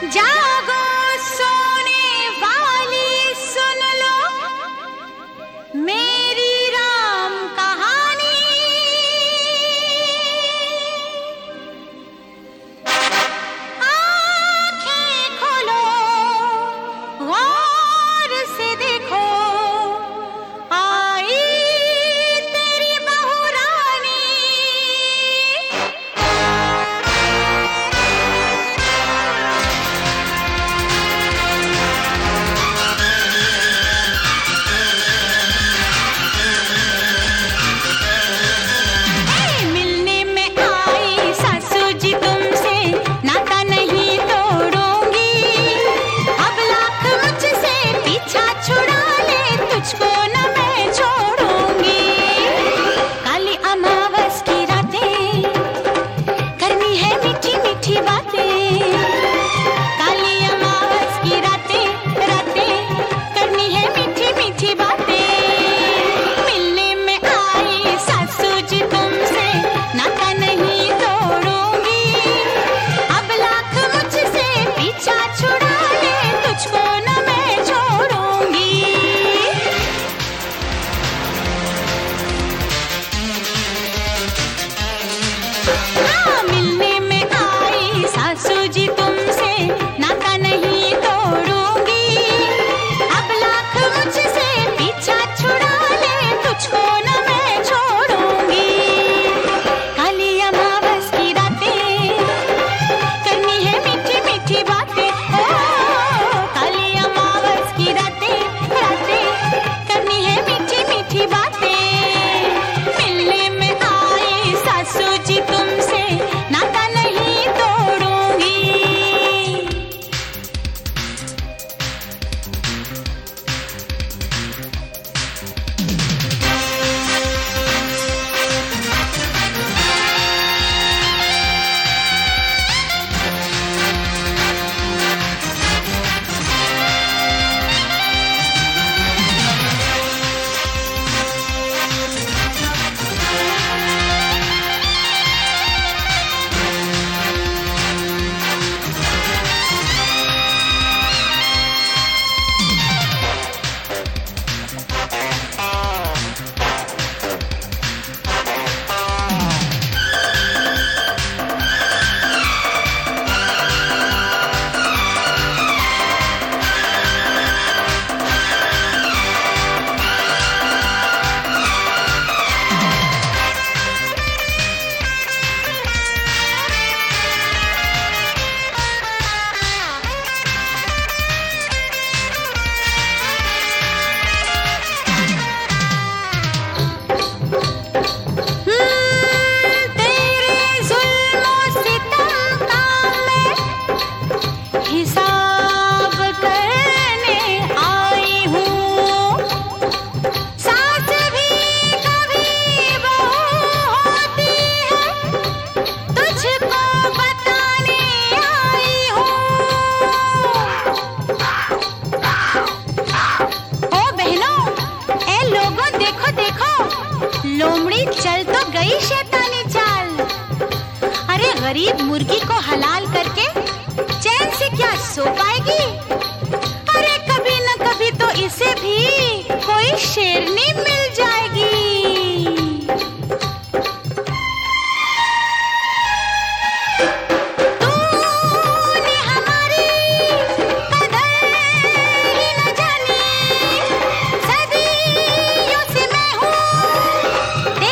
जागो सोने वाली सुन लो मेरी राम कहानी। आंखें खोलो गौर से देखो आई तेरी बहू रानी। मिलने में आई सासू जी तुमसे नाता नहीं तोड़ूंगी। अब लाख मुझसे पीछा छुड़ा ले तुझको न मैं छोड़ूंगी। काली अमावस की रातें करनी है मीठी मीठी बातें। काली अमावस की रातें रातें करनी है मीठी मीठी बातें। मिलने में आई सासू जी तुमसे नाता नहीं तोड़ूंगी। अब लाख मुझसे पीछा छुड़ा ले तुझको न मैं छोड़ूंगी। हाँ, मिलने में आई सासू जी तुमसे नाता नहीं तोड़ूंगी। अब लाख मुझसे पीछा छुड़ा ले तुझको न मैं छोड़ूंगी। काली अमावस की रातें करनी है मीठी मीठी बातें। ओ काली अमावस की रातें रातें करनी है मीठी मीठी बातें। मिलने में आई सासू जी तुमसे नाता नहीं तोड़ूंगी। तेरे जुल्मों सितम का मैं हिसाब करने आई हूँ। सास भी कभी बहू होती है तुझको बताने आई हूँ। ओ बहनों, ए लोगों, देखो देखो लोमड़ी चल तो गई शैतानी चाल। अरे गरीब मुर्गी को हलाल करके चैन से क्या सो पाएगी। अरे कभी न कभी तो इसे भी कोई शेरनी मिल जाएगी। तूने हमारी कदर ही न जानी। सदियों से मैं हूँ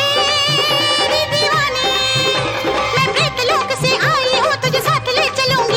तेरी दीवानी। मैं प्रेत लोक से आई हूँ तुझे साथ ले चलूंगी।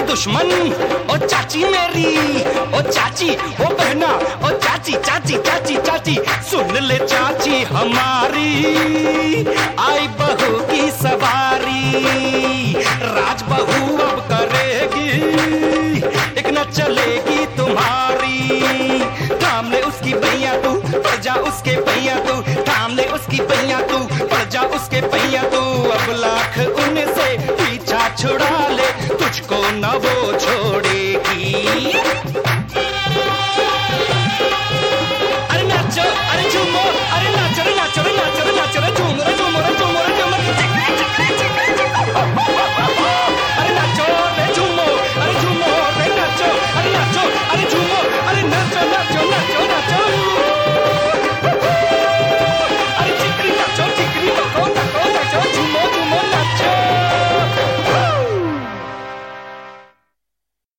दुश्मन ओ चाची मेरी, ओ चाची ओ बहना, ओ चाची चाची चाची चाची, सुन ले चाची हमारी, आई बहू की सवारी, राज बहू अब करेगी, एक न चलेगी तुम्हारी। थाम ले उसकी पहिया तू, पड़ जा उसके पहिया तू, थाम ले उसकी पहिया तू, पड़ जा उसके पहिया तू। अब लाख उनसे पीछा छुड़ा ले, तुझको न वो छोड़ेगी।